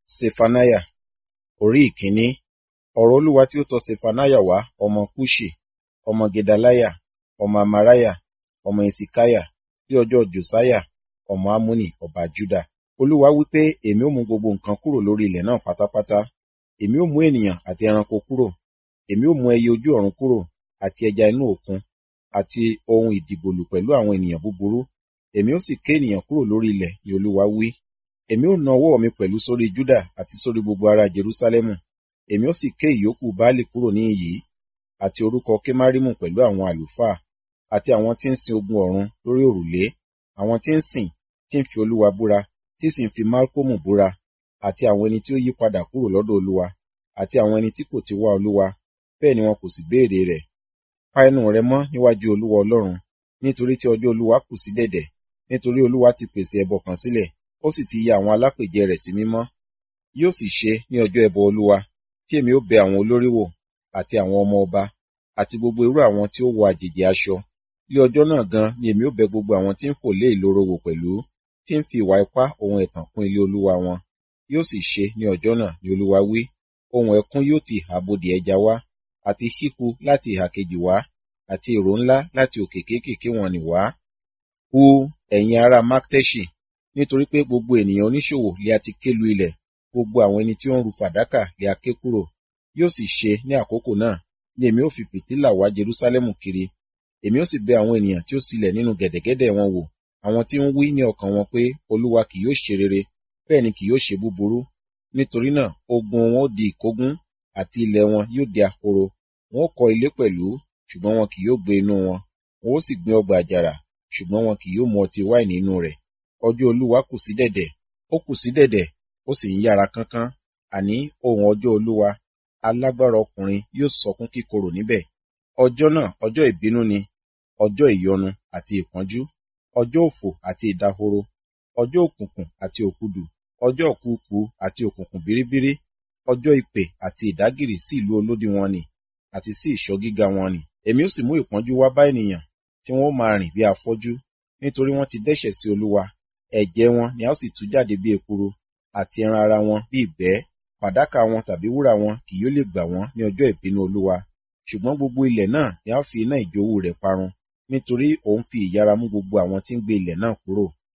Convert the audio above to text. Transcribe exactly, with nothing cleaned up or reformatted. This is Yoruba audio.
Sefaniah orí ìkíní. Ọ̀rọ̀ Olúwa tí ó tọ Sefaniah wá ọmọ Kuṣi, ọmọ Gedaliah, ọmọ Amariah, ọmọ Hiṣkiah, ní ọjọ́ Josiah, ọmọ Amoni ọba Juda. Olúwa wí pé, èmi ó mú gbogbo nǹkan kúrò lórí ilẹ̀ náà pátápátá. Èmi ó mú ènìyàn àti ẹranko kúrò. Èmi ó mú ẹyẹ ojú ọ̀run kúrò, àti ẹja inú òkun, àti ohun ìdìgbòlù pẹ̀lú àwọn ènìyàn búburú. Èmi ó sì ké ènìyàn kúrò lórí ilẹ̀, ni Olúwa wí. Èmi ó na ọwọ́ mi pẹ̀lú sórí Juda àti sórí gbogbo ará Jerúsálẹ́mù. Èmi ó sì ké ìyókù Baálì kúrò ní ìyí, àti orúkọ Kemarimu pẹ̀lú àwọn àlùfáà, àti àwọn tí ń sin ogun ọ̀run lórí òrùlé, àwọn tí ń sìn, tí ń fi Olúwa búra, tí sì ń fi Malkomu búra, àti àwọn ẹni tí ó yí padà kúrò lọ́dọ̀ Olúwa, àti àwọn ẹni tí kò ti wá Olúwa, bẹ́ẹ̀ ni wọn kò sì béèrè rẹ̀. Pa ẹnu rẹ mọ́ níwájú Olúwa Ọlọ́run, nítorí tí ọjọ́ Olúwa kù sí dẹ̀dẹ̀, nítorí Olúwa ti pèsè ẹbọ kan sílẹ̀, ó sì ti ya àwọn alápèjẹ rẹ̀ sí mímọ́. Yóò sì ṣe ní ọjọ́ ẹbọ Olúwa, tí èmi ó bẹ àwọn olórí wò, àti àwọn ọmọ ọba, àti gbogbo irú àwọn tí ó wọ àjèjì aṣọ. Ní ọjọ́ náà gan ni èmi ó bẹ gbogbo àwọn tí ń fò lé ìloro wò pẹ̀lú, tí ń fi ìwà ipá ohun ẹ̀tàn kún ilé Olúwa wọn. Yóò sì ṣe ní ọjọ́ náà, ni Olúwa wí, ohun ẹkún yóò ti ìhà bodè ẹja wá, àti híhu láti ìhà kejì wá, àti ìró ńlá láti òkè kéékèèké wọn nì wá. Hu, ẹ̀yin ará Makteṣi, nítorí pé gbogbo ènìyàn oníṣòwò lé a ti ké lu ilẹ̀, gbogbo àwọn ẹni tí ó ń ru fàdákà lé a ké kúrò. Yóò sì ṣe ní àkókò náà, ni èmi ó fi fìtílà wá Jerúsálẹ́mù kiri. Èmi ó sì bẹ àwọn ènìyàn tí ó sílẹ̀ nínú gẹ̀dẹ̀gẹ̀dẹ̀ wọn wò, àwọn tí ń wí ní ọkàn wọn pé, Olúwa kì yóò ṣe rere, bẹ́ẹ̀ ni kì yóò ṣe búburú. Nítorí náà ogun wọn ó di ìkógun, àti ilẹ̀ wọn yóò di ahoro. Wọn ó kọ́ ilé pẹ̀lú, ṣùgbọ́n wọn kì yóò gbé inú wọn. Wọn ó sì gbin ọgbà àjàrà, ṣùgbọ́n wọn kì yóò mu ọtí wáìnì inú rẹ̀. Ọjọ́ Olúwa kù sí dẹ̀dẹ̀, ó kù sí dẹ̀dẹ̀, ó sì ń yára kánkán. Àní ohùn ọjọ́ Olúwa, alágbára ọkùnrin yóò sọkún kíkorò níbẹ̀. Ọjọ́ náà ọjọ́ ìbínú ni, ọjọ́ ìyọnu àti ìpọ́njú, ọjọ́ òfò àti ìdahoro, ọjọ́ òkùnkùn àti òkudù, ọjọ́ òkùnkùn àti òkùnkùn bíríbírí, ọjọ́ ìpè àti ìdágìrì sí ìlú olódi wọn nì, àti sí ìṣọ́ gíga wọn nì. Èmi ó sì mú ìpọ́njú wá bá ènìyàn, tí wọn ó máa rìn bí afọ́jú, nítorí wọ́n ti dẹ́ṣẹ̀ sí Olúwa. Ẹ̀jẹ̀ wọn ni a ó sì tú jáde bí ekuru, àti ẹran ara wọn bí ìgbẹ́. Fàdákà wọn tàbí wúrà wọn kì yóò lè gbà wọ́n ní ọjọ́ ìbínú Olúwa. Ṣùgbọ́n gbogbo ilẹ̀ náà ni a ó fi iná ìjowú rẹ̀ parun, nítorí òun fi ìyára mú gbogbo àwọn tí ń gbé ilẹ̀ náà kúrò.